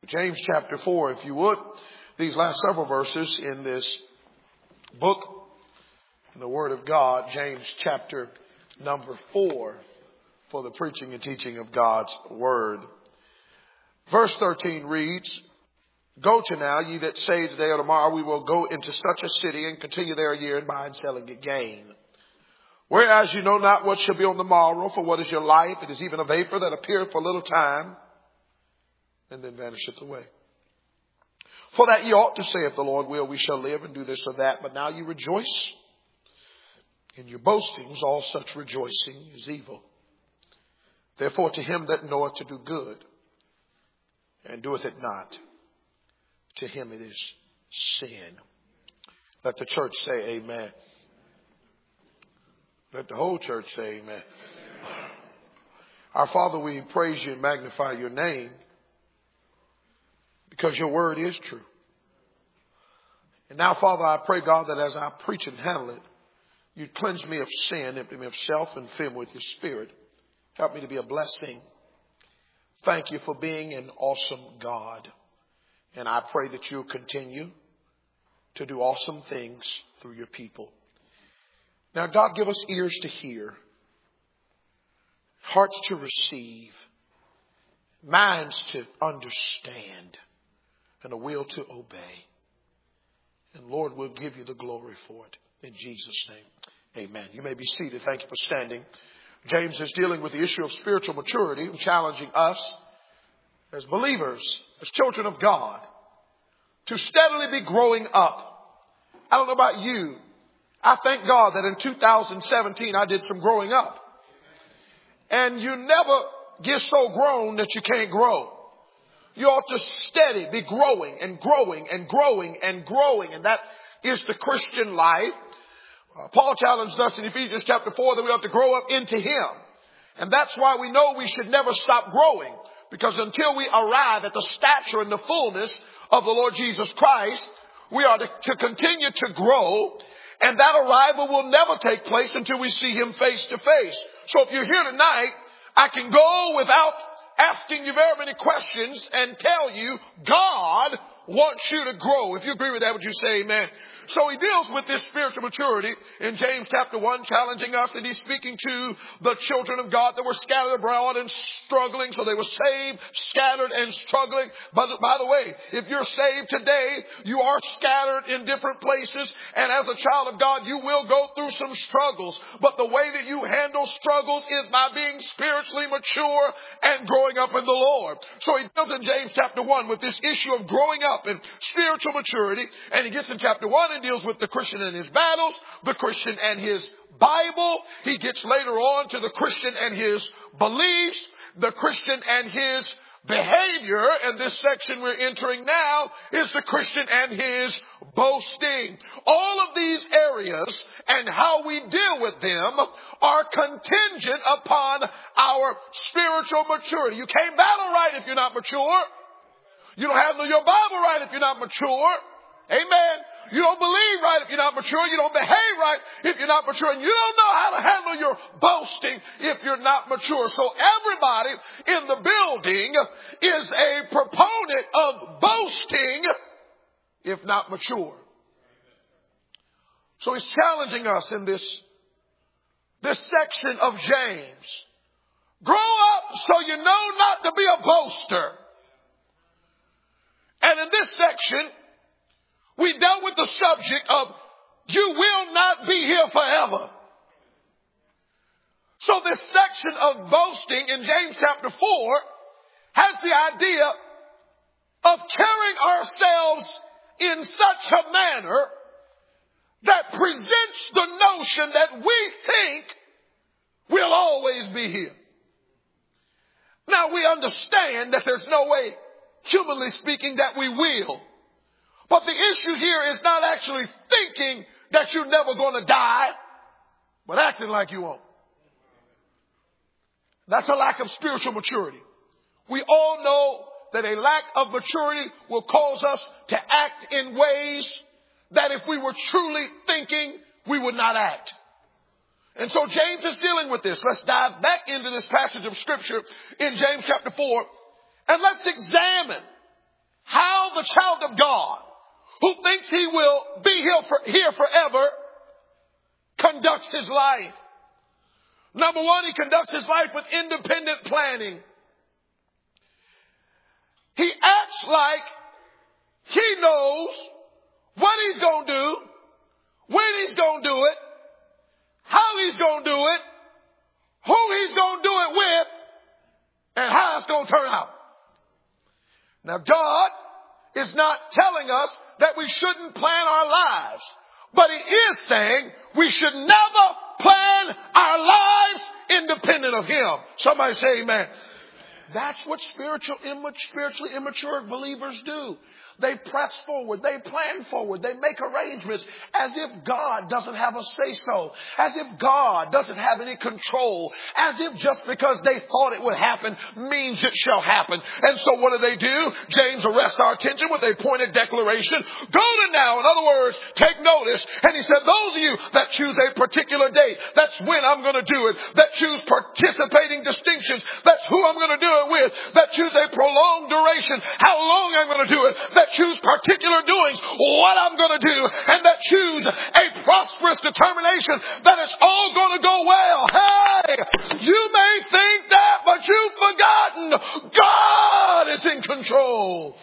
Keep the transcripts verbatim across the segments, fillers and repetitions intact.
James chapter four, if you would. These last several verses in this book, in the Word of God, James chapter number four, for the preaching and teaching of God's Word. Verse thirteen reads, "Go to now, ye that say today or tomorrow, we will go into such a city and continue there a year and buy and selling it gain. Whereas you know not what shall be on the morrow, for what is your life? It is even a vapor that appeareth for a little time, and then vanisheth away. For that ye ought to say, if the Lord will, we shall live and do this or that. But now you rejoice in your boastings. All such rejoicing is evil. Therefore to him that knoweth to do good, and doeth it not, to him it is sin." Let the church say amen. Let the whole church say amen. Our Father, we praise you and magnify your name, because your word is true. And now, Father, I pray, God, that as I preach and handle it, you cleanse me of sin, empty me of self, and fill me with your spirit. Help me to be a blessing. Thank you for being an awesome God. And I pray that you'll continue to do awesome things through your people. Now, God, give us ears to hear, hearts to receive, minds to understand, and a will to obey. And Lord, we'll give you the glory for it. In Jesus' name, amen. You may be seated. Thank you for standing. James is dealing with the issue of spiritual maturity and challenging us as believers, as children of God, to steadily be growing up. I don't know about you. I thank God that in two thousand seventeen I did some growing up. And you never get so grown that you can't grow. You ought to steady, be growing and growing and growing and growing. And that is the Christian life. Uh, Paul challenged us in Ephesians chapter four that we ought to grow up into him. And that's why we know we should never stop growing. Because until we arrive at the stature and the fullness of the Lord Jesus Christ, we are to, to continue to grow. And that arrival will never take place until we see him face to face. So if you're here tonight, I can go without asking you very many questions and tell you God wants you to grow. If you agree with that, would you say amen? So he deals with this spiritual maturity in James chapter one, challenging us, and he's speaking to the children of God that were scattered abroad and struggling. So they were saved, scattered, and struggling. But by the way, if you're saved today, you are scattered in different places. And as a child of God, you will go through some struggles. But the way that you handle struggles is by being spiritually mature and growing up in the Lord. So he deals in James chapter one with this issue of growing up and spiritual maturity. And he gets in chapter one and deals with the Christian and his battles, the Christian and his Bible. He gets later on to the Christian and his beliefs, the Christian and his behavior. And this section we're entering now is the Christian and his boasting. All of these areas and how we deal with them are contingent upon our spiritual maturity. You can't battle right if you're not mature. You don't handle your Bible right if you're not mature. Amen. You don't believe right if you're not mature. You don't behave right if you're not mature. And you don't know how to handle your boasting if you're not mature. So everybody in the building is a proponent of boasting if not mature. So he's challenging us in this, this section of James. Grow up so you know not to be a boaster. And in this section, we dealt with the subject of you will not be here forever. So this section of boasting in James chapter four has the idea of carrying ourselves in such a manner that presents the notion that we think we'll always be here. Now we understand that there's no way, humanly speaking, that we will. But the issue here is not actually thinking that you're never going to die, but acting like you won't. That's a lack of spiritual maturity. We all know that a lack of maturity will cause us to act in ways that if we were truly thinking, we would not act. And so James is dealing with this. Let's dive back into this passage of Scripture in James chapter four, and let's examine child of God who thinks he will be here, for, here forever conducts his life. Number one, he conducts his life with independent planning. He acts like he knows what he's going to do, when he's going to do it, how he's going to do it, who he's going to do it with, and how it's going to turn out. Now, God is not telling us that we shouldn't plan our lives, but He is saying we should never plan our lives independent of Him. Somebody say amen. That's what spiritual, spiritually immature believers do. They press forward. They plan forward. They make arrangements as if God doesn't have a say-so. As if God doesn't have any control. As if just because they thought it would happen means it shall happen. And so what do they do? James arrests our attention with a pointed declaration. Go to now. In other words, take notice. And he said, those of you that choose a particular date, that's when I'm going to do it. That choose participating distinctions, that's who I'm going to do it with. That choose a prolonged duration, how long I'm going to do it. That choose particular doings, what I'm going to do, and that choose a prosperous determination that it's all going to go well. Hey, you may think that, but you've forgotten God is in control.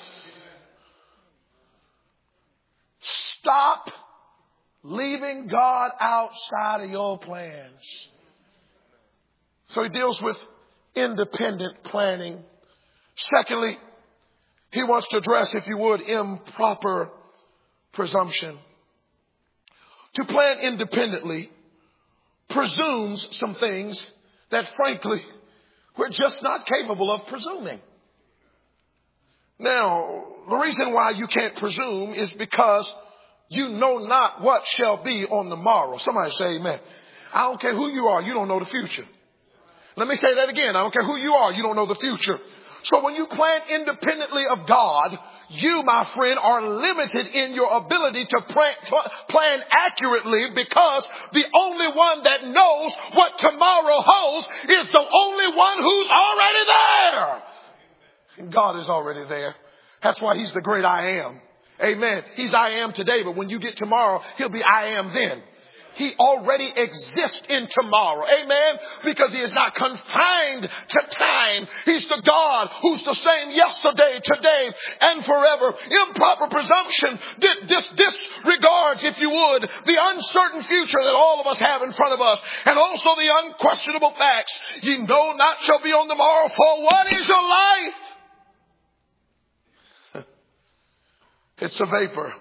Stop leaving God outside of your plans. So he deals with independent planning. Secondly, he wants to address, if you would, improper presumption. To plan independently presumes some things that, frankly, we're just not capable of presuming. Now, the reason why you can't presume is because you know not what shall be on the morrow. Somebody say amen. I don't care who you are, you don't know the future. Let me say that again. I don't care who you are, you don't know the future. So when you plan independently of God, you, my friend, are limited in your ability to plan, plan accurately, because the only one that knows what tomorrow holds is the only one who's already there. And God is already there. That's why He's the great I am. Amen. He's I am today, but when you get tomorrow, He'll be I am then. He already exists in tomorrow. Amen. Because He is not confined to time. He's the God who's the same yesterday, today, and forever. Improper presumption dis- disregards, if you would, the uncertain future that all of us have in front of us, and also the unquestionable facts. Ye know not shall be on the morrow, for what is your life? It's a vapor.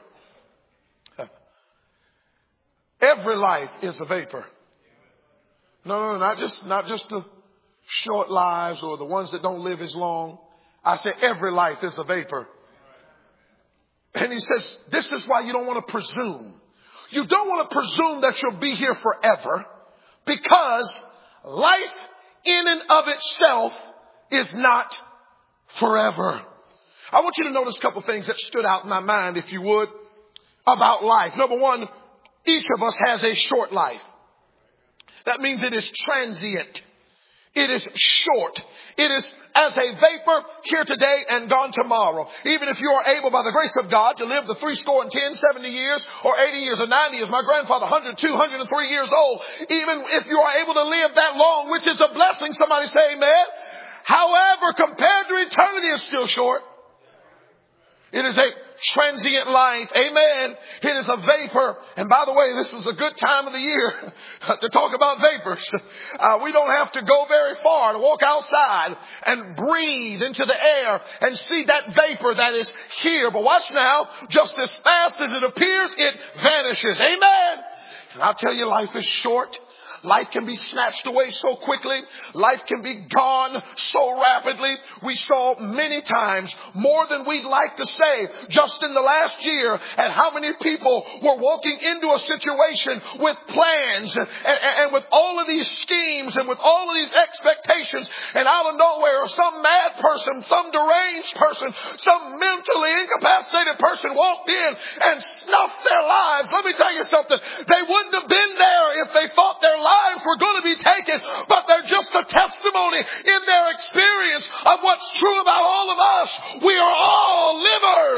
Every life is a vapor. No, no, not just, not just the short lives or the ones that don't live as long. I say every life is a vapor. And he says, this is why you don't want to presume. You don't want to presume that you'll be here forever, because life in and of itself is not forever. I want you to notice a couple things that stood out in my mind, if you would, about life. Number one, each of us has a short life. That means it is transient. It is short. It is as a vapor, here today and gone tomorrow. Even if you are able, by the grace of God, to live the three score and ten, seventy years, or eighty years, or ninety years. My grandfather, one hundred two, one hundred three years old. Even if you are able to live that long, which is a blessing, somebody say amen. However, compared to eternity, it's still short. It is a transient life. Amen. It is a vapor. And by the way, this is a good time of the year to talk about vapors. Uh, we don't have to go very far to walk outside and breathe into the air and see that vapor that is here. But watch now, just as fast as it appears, it vanishes. Amen. And I'll tell you, life is short. Life can be snatched away so quickly. Life can be gone so rapidly. We saw many times, more than we'd like to say, just in the last year, and how many people were walking into a situation with plans and, and, and with all of these schemes and with all of these expectations, and out of nowhere, some mad person, some deranged person, some mentally incapacitated person walked in and snuffed their lives. Let me tell you something. They wouldn't have been there if they thought their lives lives were going to be taken, but they're just a testimony in their experience of what's true about all of us. We are all livers of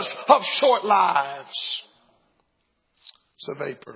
of short lives. It's a vapor.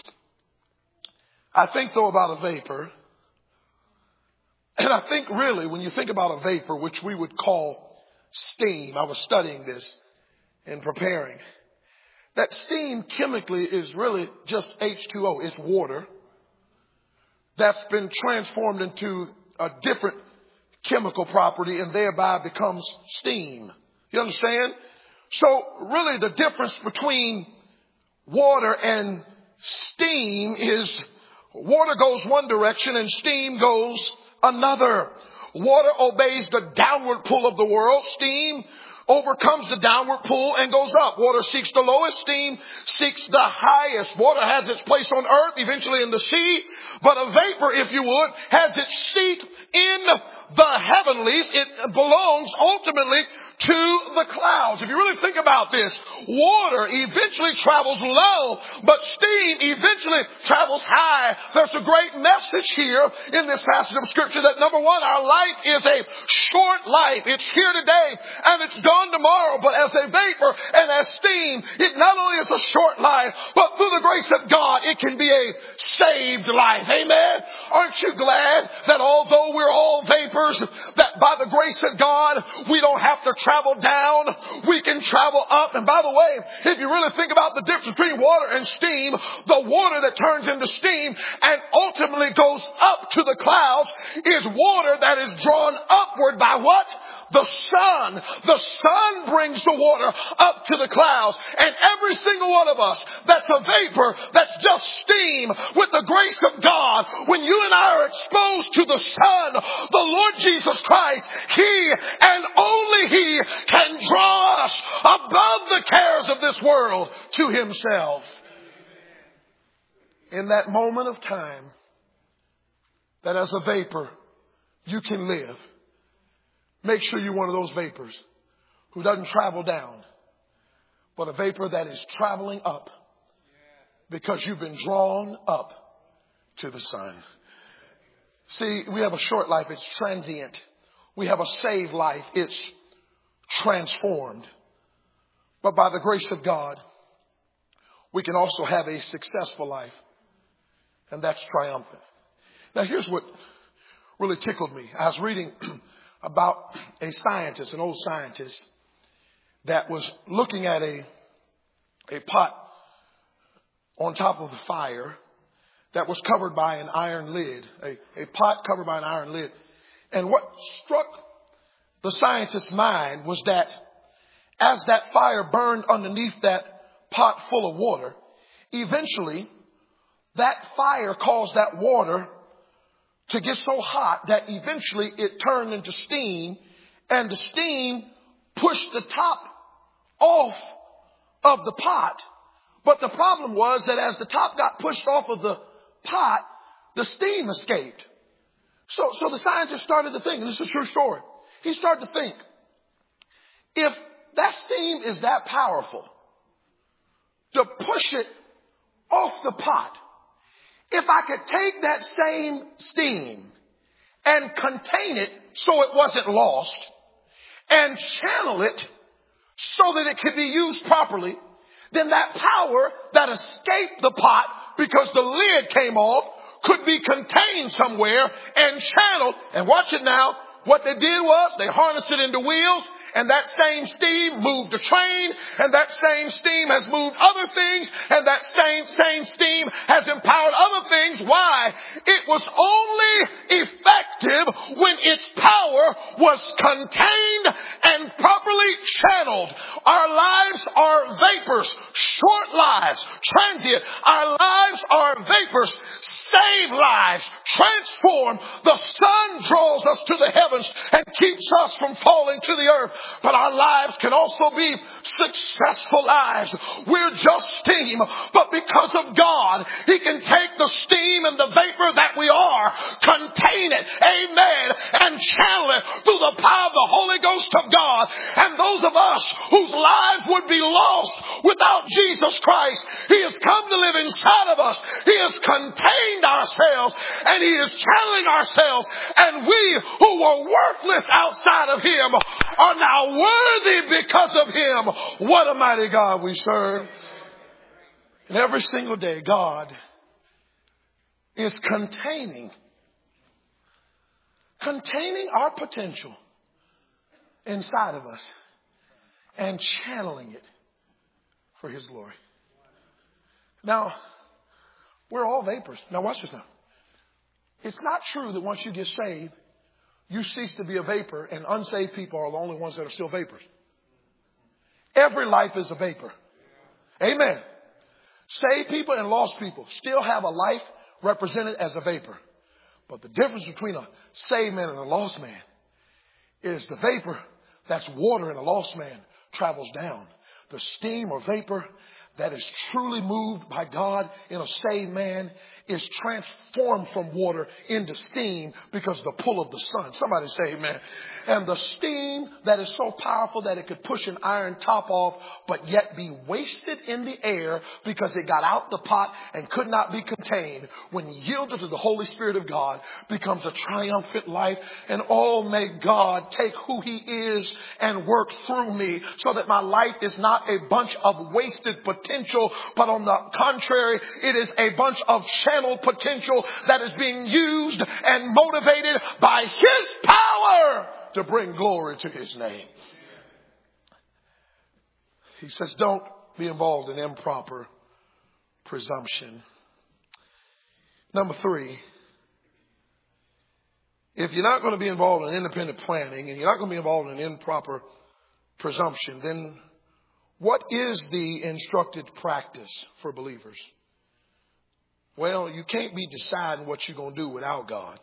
I think though about a vapor, and I think really when you think about a vapor, which we would call steam, I was studying this in preparing, that steam chemically is really just H two O. It's water that's been transformed into a different chemical property and thereby becomes steam. You understand? So really the difference between water and steam is water goes one direction and steam goes another. Water obeys the downward pull of the world. Steam overcomes the downward pull and goes up. Water seeks the lowest. Steam seeks the highest. Water has its place on earth, eventually in the sea. But a vapor, if you would, has its seat in the heavenlies. It belongs ultimately to the clouds. If you really think about this, water eventually travels low, but steam eventually travels high. There's a great message here in this passage of Scripture that, number one, our life is a short life. It's here today and it's gone tomorrow. But as a vapor and as steam, it not only is a short life, but through the grace of God, it can be a saved life. Amen. Aren't you glad that although we're all vapors, that by the grace of God, we don't have to travel down, we can travel up. And by the way, if you really think about the difference between water and steam, the water that turns into steam and ultimately goes up to the clouds is water that is drawn upward by what? The sun. The sun brings the water up to the clouds. And every single one of us that's a vapor, that's just steam, with the grace of God, when you and I are exposed to the sun, the Lord Jesus Christ, He and only He can draw us above the cares of this world to Himself. In that moment of time, that as a vapor, you can live. Make sure you're one of those vapors who doesn't travel down, but a vapor that is traveling up because you've been drawn up to the sun. See, we have a short life. It's transient. We have a saved life. It's transformed. But by the grace of God, we can also have a successful life. And that's triumphant. Now, here's what really tickled me. I was reading about a scientist, an old scientist, that was looking at a, a pot on top of the fire that was covered by an iron lid, a, a pot covered by an iron lid. And what struck the scientist's mind was that as that fire burned underneath that pot full of water, eventually that fire caused that water to get so hot that eventually it turned into steam, and the steam pushed the top off of the pot. But the problem was that as the top got pushed off of the pot, the steam escaped. So, so the scientist started to think, and this is a true story. He started to think, if that steam is that powerful to push it off the pot, if I could take that same steam and contain it so it wasn't lost and channel it so that it could be used properly, then that power that escaped the pot because the lid came off could be contained somewhere and channeled. And watch it now. What they did was they harnessed it into wheels, and that same steam moved the train, and that same steam has moved other things, and that same, same steam has empowered other things. Why? It was only effective when its power was contained and properly channeled. Our lives are vapors, short lives, transient. Our lives are vapors, save lives, transform. The sun draws us to the heavens and keeps us from falling to the earth. But our lives can also be successful lives. We're just steam, but because of God, He can take the steam and the vapor that we are, contain it, amen, and channel it through the power of the Holy Ghost of God. And those of us whose lives would be lost without Jesus Christ, He has come to live inside of us. He has contained ourselves, and He is channeling ourselves, and we who were worthless outside of Him are now worthy because of him. What a mighty God we serve. And every single day, God is containing, containing our potential inside of us and channeling it for his glory. Now, we're all vapors. Now watch this now. It's not true that once you get saved, you cease to be a vapor and unsaved people are the only ones that are still vapors. Every life is a vapor. Amen. Saved people and lost people still have a life represented as a vapor. But the difference between a saved man and a lost man is the vapor that's water and a lost man travels down. The steam or vapor that is truly moved by God in a saved man is transformed from water into steam because of the pull of the sun. Somebody say amen. And the steam that is so powerful that it could push an iron top off, but yet be wasted in the air because it got out the pot and could not be contained, when yielded to the Holy Spirit of God, becomes a triumphant life. And oh, may God take who he is and work through me so that my life is not a bunch of wasted potential, but on the contrary, it is a bunch of channeled potential that is being used and motivated by his power to bring glory to his name. He says, don't be involved in improper presumption. Number three, if you're not going to be involved in independent planning and you're not going to be involved in improper presumption, then what is the instructed practice for believers? Well, you can't be deciding what you're going to do without God.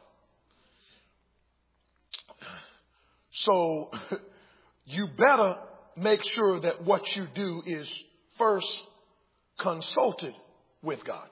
So you better make sure that what you do is first consulted with God.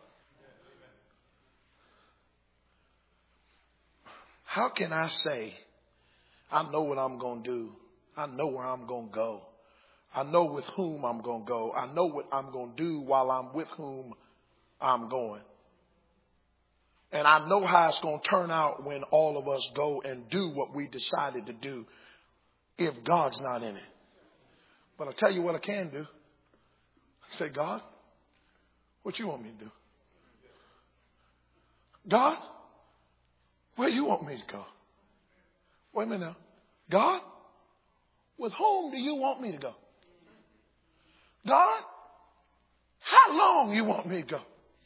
How can I say, I know what I'm going to do. I know where I'm going to go. I know with whom I'm going to go. I know what I'm going to do while I'm with whom I'm going. And I know how it's going to turn out when all of us go and do what we decided to do if God's not in it. But I'll tell you what I can do. Say, God, what you want me to do? God, where you want me to go? Wait a minute now. God, with whom do you want me to go? God, how long you want me to go?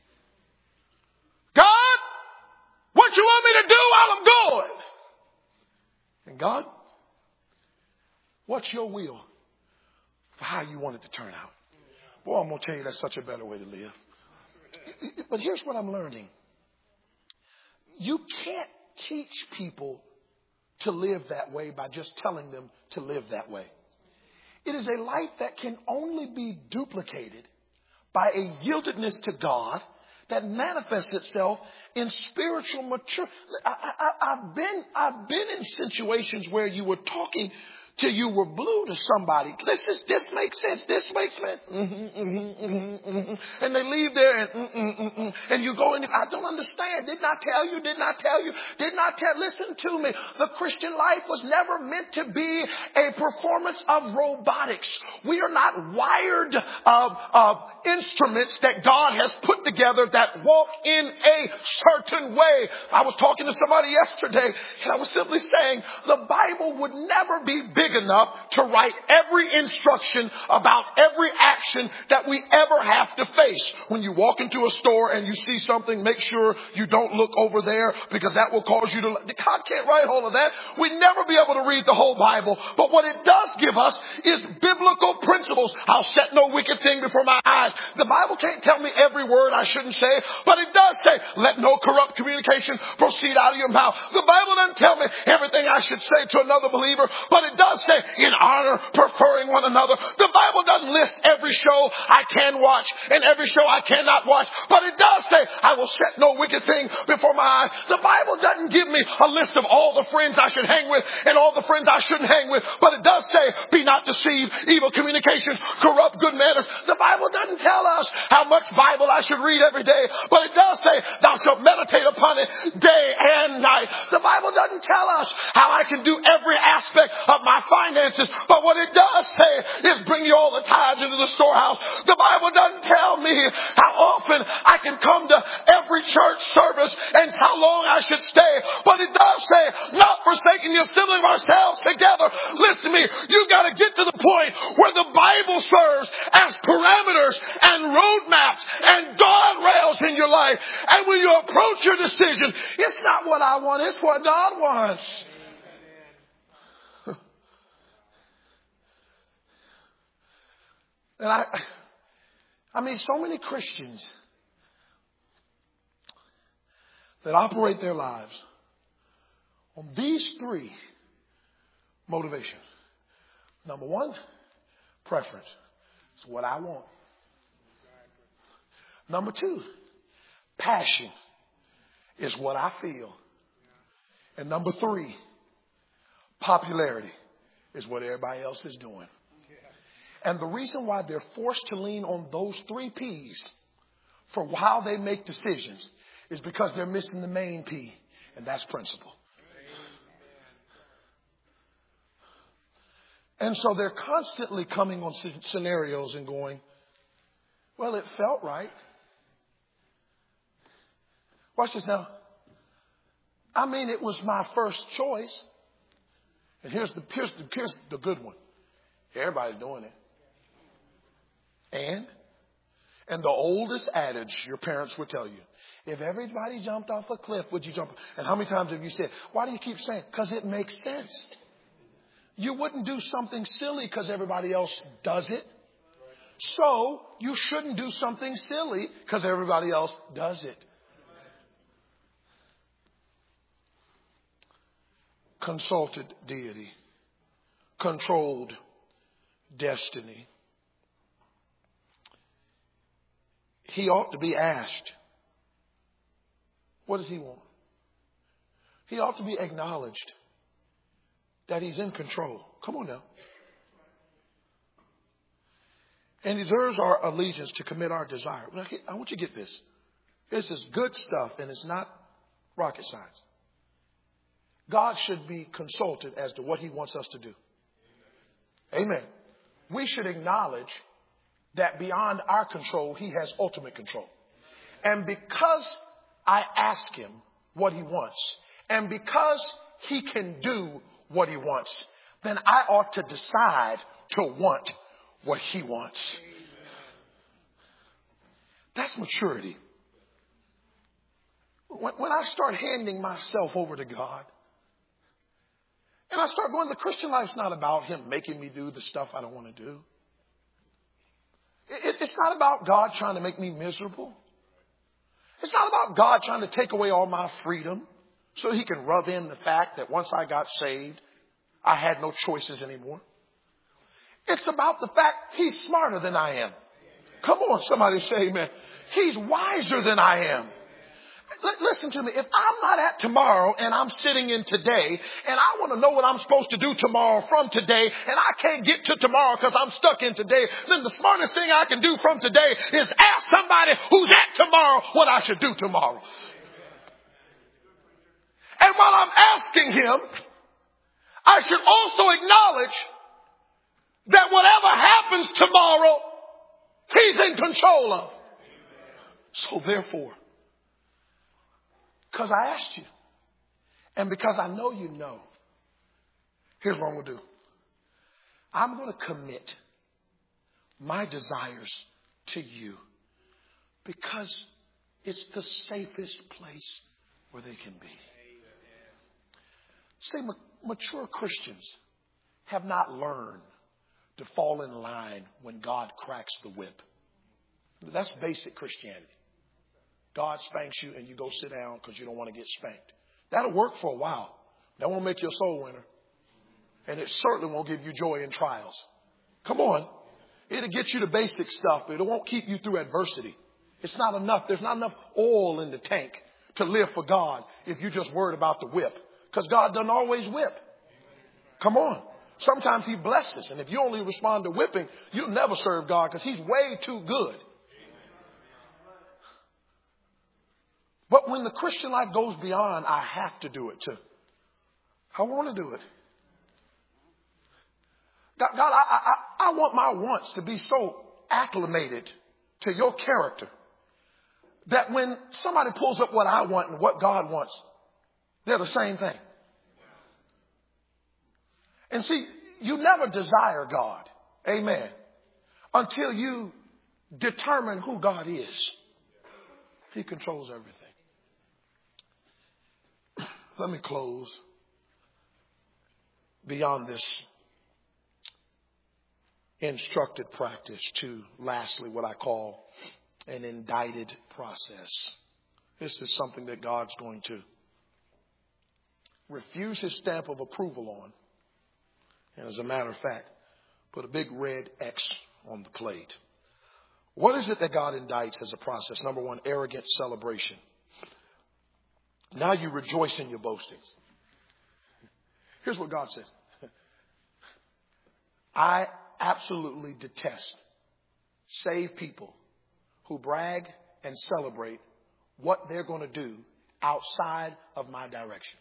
God, what you want me to do while I'm going? And God, what's your will for how you want it to turn out? Boy, I'm going to tell you that's such a better way to live. But here's what I'm learning. You can't teach people to live that way by just telling them to live that way. It is a life that can only be duplicated by a yieldedness to God that manifests itself in spiritual maturity. I, I, I've been, I've been in situations where you were talking till you were blue to somebody. This is, this makes sense. This makes sense. Mm-hmm, mm-hmm, mm-hmm, mm-hmm. And they leave there and mm-mm, mm-mm. And you go in, I don't understand. Did not tell you, did not tell you, did not tell. Listen to me. The Christian life was never meant to be a performance of robotics. We are not wired of, of instruments that God has put together that walk in a certain way. I was talking to somebody yesterday and I was simply saying the Bible would never be big enough to write every instruction about every action that we ever have to face. When you walk into a store and you see something, make sure you don't look over there because that will cause you to... God can't write all of that. We'd never be able to read the whole Bible. But what it does give us is biblical principles. I'll set no wicked thing before my eyes. The Bible can't tell me every word I shouldn't say, but it does say, let no corrupt communication proceed out of your mouth. The Bible doesn't tell me everything I should say to another believer, but it does say in honor, preferring one another. The Bible doesn't list every show I can watch and every show I cannot watch, but it does say I will set no wicked thing before my eyes. The Bible doesn't give me a list of all the friends I should hang with and all the friends I shouldn't hang with, but it does say be not deceived, evil communications, corrupt good manners. The Bible doesn't tell us how much Bible I should read every day, but it does say, thou shalt meditate upon it day and night. The Bible doesn't tell us how I can do every aspect of my finances, but what it does say is bring you all the tithes into the storehouse. The Bible doesn't tell me how often I can come to every church service and how long I should stay, but it does say, not forsaking the assembling of ourselves together. Listen to me, you've got to get to the point where the Bible serves as parameters and roadmaps and guardrails in your life. And when you approach your decision, it's not what I want, it's what God wants. And I, I mean, so many Christians that operate their lives on these three motivations. Number one, preference. It's what I want. Number two, passion is what I feel. And number three, popularity is what everybody else is doing. And the reason why they're forced to lean on those three P's for how they make decisions is because they're missing the main P, and that's principle. And so they're constantly coming on scenarios and going, well, it felt right. Watch this now. I mean, it was my first choice. And here's the, here's the, here's the good one. Everybody's doing it. And? And the oldest adage your parents would tell you, if everybody jumped off a cliff, would you jump? And how many times have you said, why do you keep saying? Because it makes sense. You wouldn't do something silly because everybody else does it. So you shouldn't do something silly because everybody else does it. Consulted deity. Controlled destiny. He ought to be asked, what does he want? He ought to be acknowledged that he's in control. Come on now. And he deserves our allegiance to commit our desire. I want you to get this. This is good stuff and it's not rocket science. God should be consulted as to what he wants us to do. Amen. We should acknowledge that beyond our control, he has ultimate control. And because I ask him what he wants, and because he can do what he wants, then I ought to decide to want what he wants. That's maturity. When, when I start handing myself over to God, and I start going, the Christian life's not about him making me do the stuff I don't want to do. It, it's not about God trying to make me miserable. It's not about God trying to take away all my freedom so he can rub in the fact that once I got saved, I had no choices anymore. It's about the fact he's smarter than I am. Come on, somebody say amen. He's wiser than I am. L- listen to me. If I'm not at tomorrow and I'm sitting in today and I want to know what I'm supposed to do tomorrow from today and I can't get to tomorrow because I'm stuck in today, then the smartest thing I can do from today is ask somebody who's at tomorrow what I should do tomorrow. And while I'm asking him, I should also acknowledge that whatever happens tomorrow, he's in control of. So therefore, because I asked you, and because I know you know, here's what I'm going to do. I'm going to commit my desires to you because it's the safest place where they can be. See, ma- mature Christians have not learned to fall in line when God cracks the whip. That's basic Christianity. God spanks you and you go sit down because you don't want to get spanked. That'll work for a while. That won't make you a soul winner. And it certainly won't give you joy in trials. Come on. It'll get you the basic stuff, but it won't keep you through adversity. It's not enough. There's not enough oil in the tank to live for God if you're just worried about the whip. Because God doesn't always whip. Come on. Sometimes he blesses. And if you only respond to whipping, you'll never serve God because he's way too good. But when the Christian life goes beyond, I have to do it too. I want to do it. God, God I, I, I want my wants to be so acclimated to your character that when somebody pulls up what I want and what God wants, they're the same thing. And see, you never desire God, amen, until you determine who God is. He controls everything. Let me close beyond this instructed practice to lastly what I call an indicted process. This is something that God's going to refuse his stamp of approval on. And as a matter of fact, put a big red X on the plate. What is it that God indicts as a process? Number one, arrogant celebration. Now you rejoice in your boastings. Here's what God says. I absolutely detest saved people who brag and celebrate what they're going to do outside of my direction.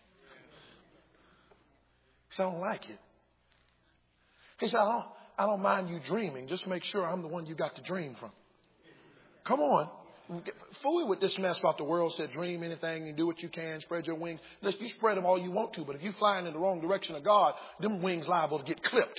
So I don't like it. He said, I don't, I don't mind you dreaming. Just make sure I'm the one you got to dream from. Come on. Fool with this mess about the world said dream anything and do what you can, spread your wings. Listen, you spread them all you want to, but if you're flying in the wrong direction of God, them wings liable to get clipped.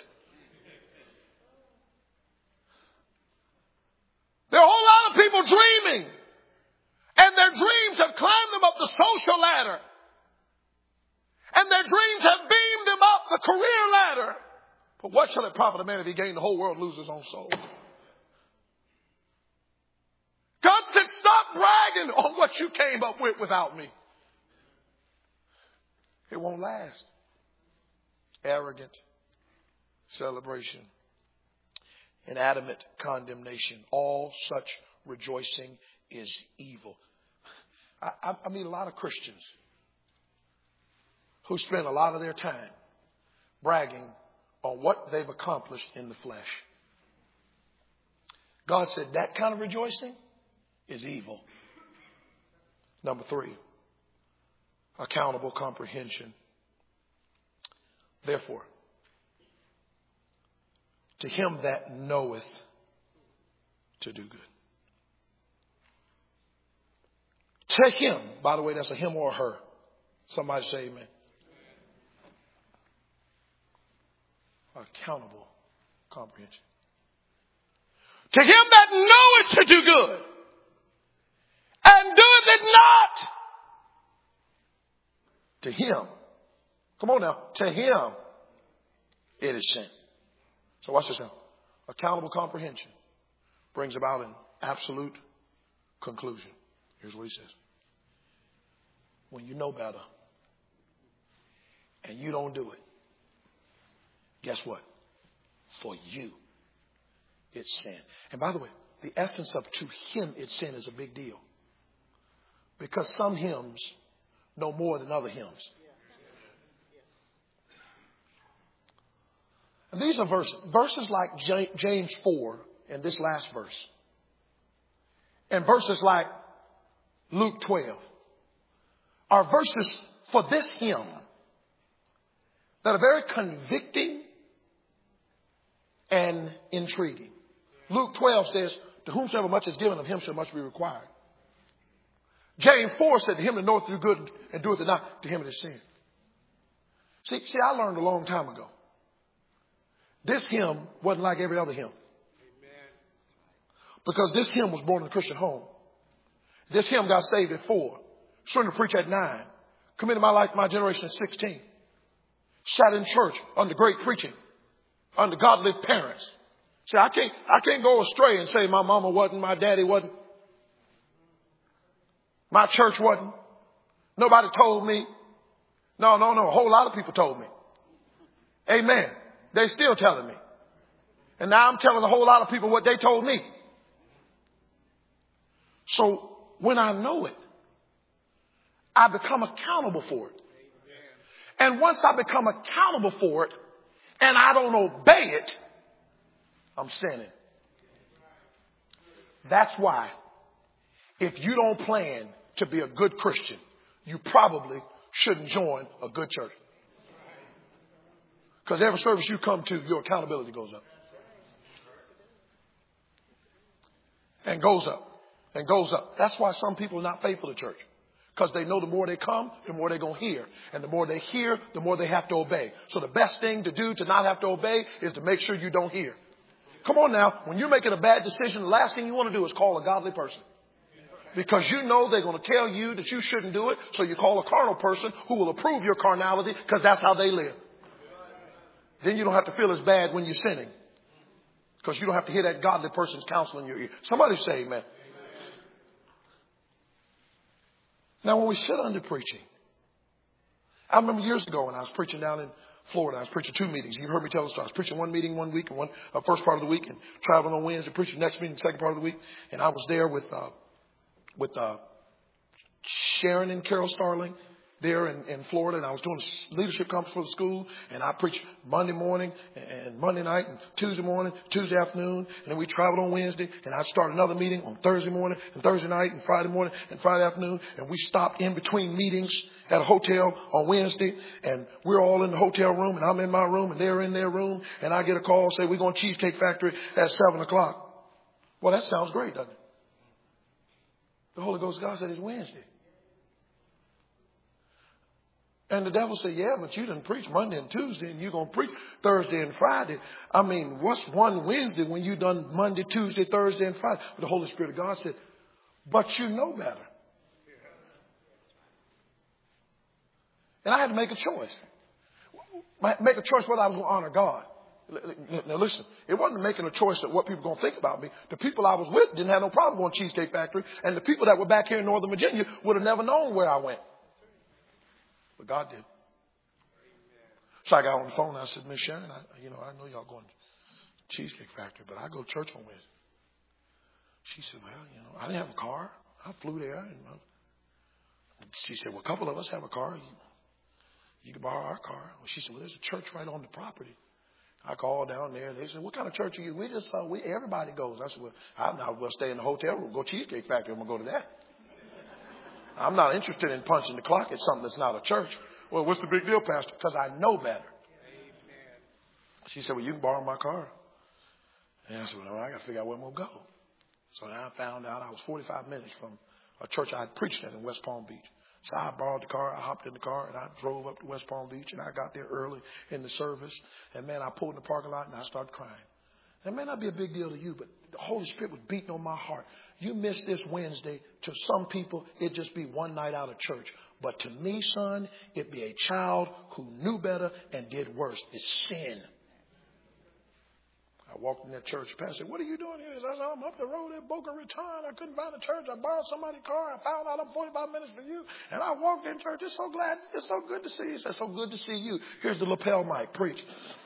There are a whole lot of people dreaming, and their dreams have climbed them up the social ladder, and their dreams have beamed them up the career ladder. But what shall it profit a man if he gain the whole world and lose his own soul? God said, stop bragging on what you came up with without me. It won't last. Arrogant celebration. Inanimate condemnation. All such rejoicing is evil. I, I, I meet a lot of Christians who spend a lot of their time bragging on what they've accomplished in the flesh. God said that kind of rejoicing is evil. Number three, accountable comprehension. Therefore, to him that knoweth to do good. To him, by the way, that's a him or a her. Somebody say amen. Accountable comprehension. To him that knoweth to do good and doeth it not, to him, come on now, to him it is sin. So watch this now. Accountable comprehension brings about an absolute conclusion. Here's what he says. When you know better and you don't do it, guess what? For you, it's sin. And by the way, the essence of to him it's sin is a big deal. Because some hymns know more than other hymns. And these are verses, verses like James four in this last verse. And verses like Luke twelve are verses for this hymn that are very convicting and intriguing. Luke twelve says, to whomsoever much is given of him shall much be required. James four said, to him that knoweth to do good and doeth it not, to him it is sin. See, see, I learned a long time ago. This hymn wasn't like every other hymn. Because this hymn was born in a Christian home. This hymn got saved at four. Started to preach at nine. Committed my life to my generation at sixteen. Sat in church under great preaching. Under godly parents. See, I can't, I can't go astray and say my mama wasn't, my daddy wasn't. My church wasn't. Nobody told me. No, no, no. A whole lot of people told me. Amen. They still telling me. And now I'm telling a whole lot of people what they told me. So when I know it, I become accountable for it. And once I become accountable for it and I don't obey it, I'm sinning. That's why if you don't plan to be a good Christian, you probably shouldn't join a good church. Because every service you come to, your accountability goes up. And goes up. And goes up. That's why some people are not faithful to church. Because they know the more they come, the more they're going to hear. And the more they hear, the more they have to obey. So the best thing to do to not have to obey is to make sure you don't hear. Come on now. When you're making a bad decision, the last thing you want to do is call a godly person. Because you know they're going to tell you that you shouldn't do it. So you call a carnal person who will approve your carnality because that's how they live. Then you don't have to feel as bad when you're sinning. Because you don't have to hear that godly person's counsel in your ear. Somebody say amen. Now, when we sit under preaching, I remember years ago when I was preaching down in Florida, I was preaching two meetings. You've heard me tell the story. I was preaching one meeting one week and one uh, first part of the week, and traveling on Wednesday, preaching the next meeting, second part of the week. And I was there with uh, with uh, Sharon and Carol Starling there in, in Florida, and I was doing a leadership conference for the school, and I preached Monday morning and Monday night and Tuesday morning, Tuesday afternoon, and then we traveled on Wednesday, and I'd start another meeting on Thursday morning and Thursday night and Friday morning and Friday afternoon, and we stopped in between meetings at a hotel on Wednesday, and we're all in the hotel room, and I'm in my room, and they're in their room, and I get a call, say, we're going to Cheesecake Factory at seven o'clock. Well, that sounds great, doesn't it? The Holy Ghost God said it's Wednesday. And the devil said, yeah, but you didn't preach Monday and Tuesday, and you're going to preach Thursday and Friday. I mean, what's one Wednesday when you done Monday, Tuesday, Thursday, and Friday? But the Holy Spirit of God said, but you know better. And I had to make a choice. Make a choice whether I was going to honor God. Now listen, it wasn't making a choice of what people were going to think about me. The people I was with didn't have no problem going to Cheesecake Factory. And the people that were back here in Northern Virginia would have never known where I went. But God did. So I got on the phone and I said, Miss Sharon, I, you know, I know y'all going to Cheesecake Factory, but I go to church on Wednesday. She said, well, you know, I didn't have a car. I flew there. And she said, well, a couple of us have a car. You, you can borrow our car. Well, she said, well, there's a church right on the property. I called down there. They said, what kind of church are you? We just thought we everybody goes. I said, well, I'm not going to stay in the hotel room. Go to Cheesecake Factory. I'm going to go to that. I'm not interested in punching the clock at something that's not a church. Well, what's the big deal, Pastor? Because I know better. Amen. She said, well, you can borrow my car. And I said, well, I got to figure out where I'm going to go. So then I found out I was forty-five minutes from a church I had preached at in West Palm Beach. So I borrowed the car. I hopped in the car, and I drove up to West Palm Beach, and I got there early in the service. And, man, I pulled in the parking lot, and I started crying. That may not be a big deal to you, but the Holy Spirit was beating on my heart. You miss this Wednesday. To some people, it'd just be one night out of church. But to me, son, it'd be a child who knew better and did worse. It's sin. I walked in that church. The pastor said, what are you doing here? I said, I'm up the road at Boca Raton. I couldn't find a church. I borrowed somebody's car. I found out I'm forty-five minutes from you. And I walked in church. It's so glad. It's so good to see you. He said, so good to see you. Here's the lapel mic. Preach.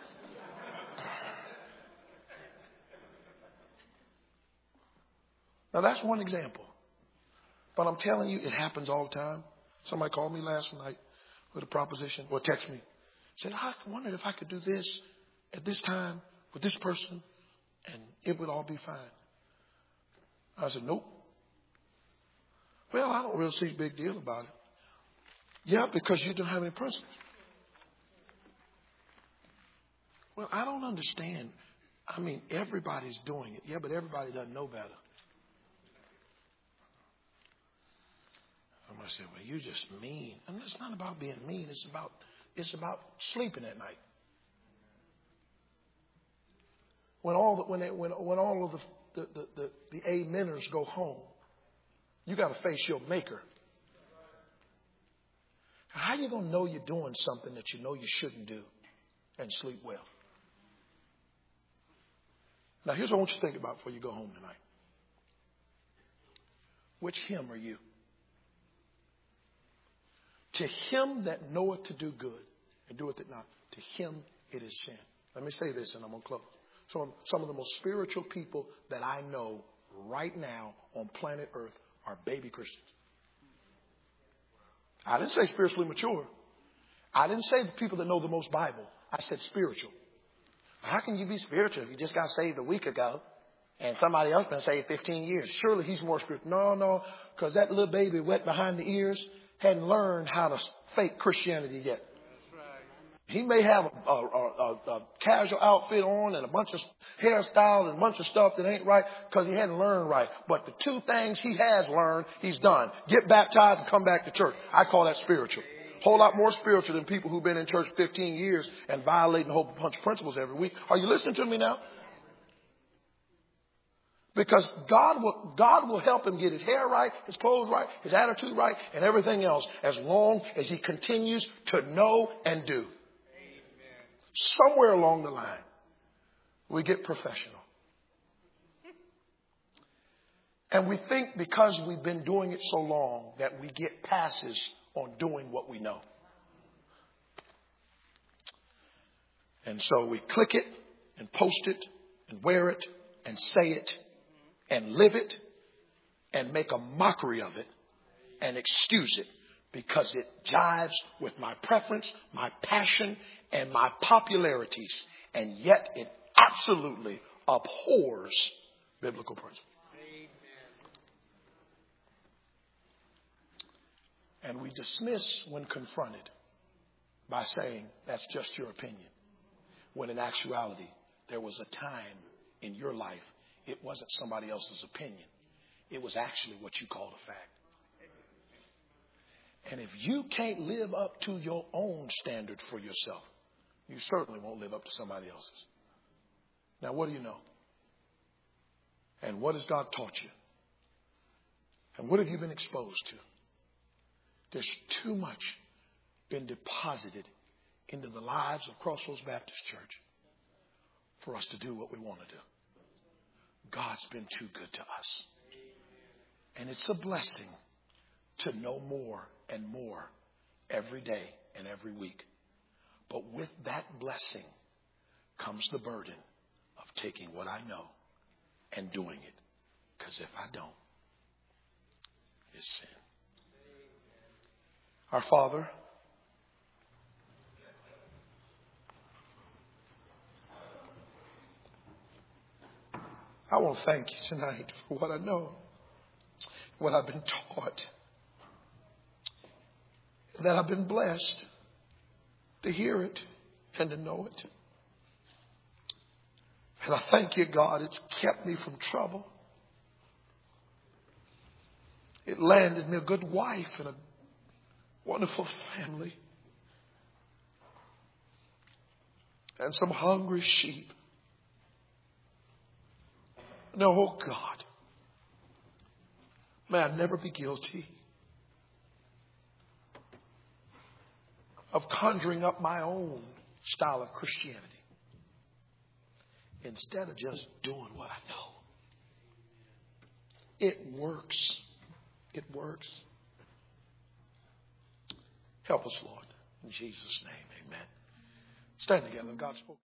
Now, that's one example. But I'm telling you, it happens all the time. Somebody called me last night with a proposition or text me. Said, I wondered if I could do this at this time with this person and it would all be fine. I said, nope. Well, I don't really see a big deal about it. Yeah, because you don't have any principles. Well, I don't understand. I mean, everybody's doing it. Yeah, but everybody doesn't know better. I said, well, you're just mean. And it's not about being mean. It's about it's about sleeping at night. When all the, when they, when when all of the the, the, the, the ameners go home, you got to face your maker. How are you going to know you're doing something that you know you shouldn't do and sleep well? Now, here's what I want you to think about before you go home tonight. Which hymn are you? To him that knoweth to do good and doeth it not, to him it is sin. Let me say this and I'm going to close. So some of the most spiritual people that I know right now on planet Earth are baby Christians. I didn't say spiritually mature. I didn't say the people that know the most Bible. I said spiritual. How can you be spiritual if you just got saved a week ago And somebody else been saved fifteen years. Surely he's more spiritual. No, no, because that little baby wet behind the ears hadn't learned how to fake Christianity yet. He may have a, a, a, a casual outfit on and a bunch of hairstyle and a bunch of stuff that ain't right because he hadn't learned right. But the two things he has learned, he's done. Get baptized and come back to church. I call that spiritual. Whole lot more spiritual than people who've been in church fifteen years and violating a whole bunch of principles every week. Are you listening to me now? Because God will, God will help him get his hair right, his clothes right, his attitude right, and everything else as long as he continues to know and do. Somewhere along the line, we get professional. And we think because we've been doing it so long that we get passes on doing what we know. And so we click it and post it and wear it and say it and live it and make a mockery of it and excuse it because it jives with my preference, my passion, and my popularities. And yet it absolutely abhors biblical principles. And we dismiss when confronted by saying that's just your opinion. When in actuality, there was a time in your life, it wasn't somebody else's opinion. It was actually what you called a fact. And if you can't live up to your own standard for yourself, you certainly won't live up to somebody else's. Now, what do you know? And what has God taught you? And what have you been exposed to? There's too much been deposited into the lives of Crossroads Baptist Church for us to do what we want to do. God's been too good to us. And it's a blessing to know more and more every day and every week. But with that blessing comes the burden of taking what I know and doing it. Because if I don't, it's sin. Our Father, I want to thank you tonight for what I know, what I've been taught, that I've been blessed to hear it and to know it. And I thank you, God, it's kept me from trouble. It landed me a good wife and a wonderful family. And some hungry sheep. No, oh God, may I never be guilty of conjuring up my own style of Christianity instead of just doing what I know. It works. It works. Help us, Lord. In Jesus' name, amen. Stand together. God spoke.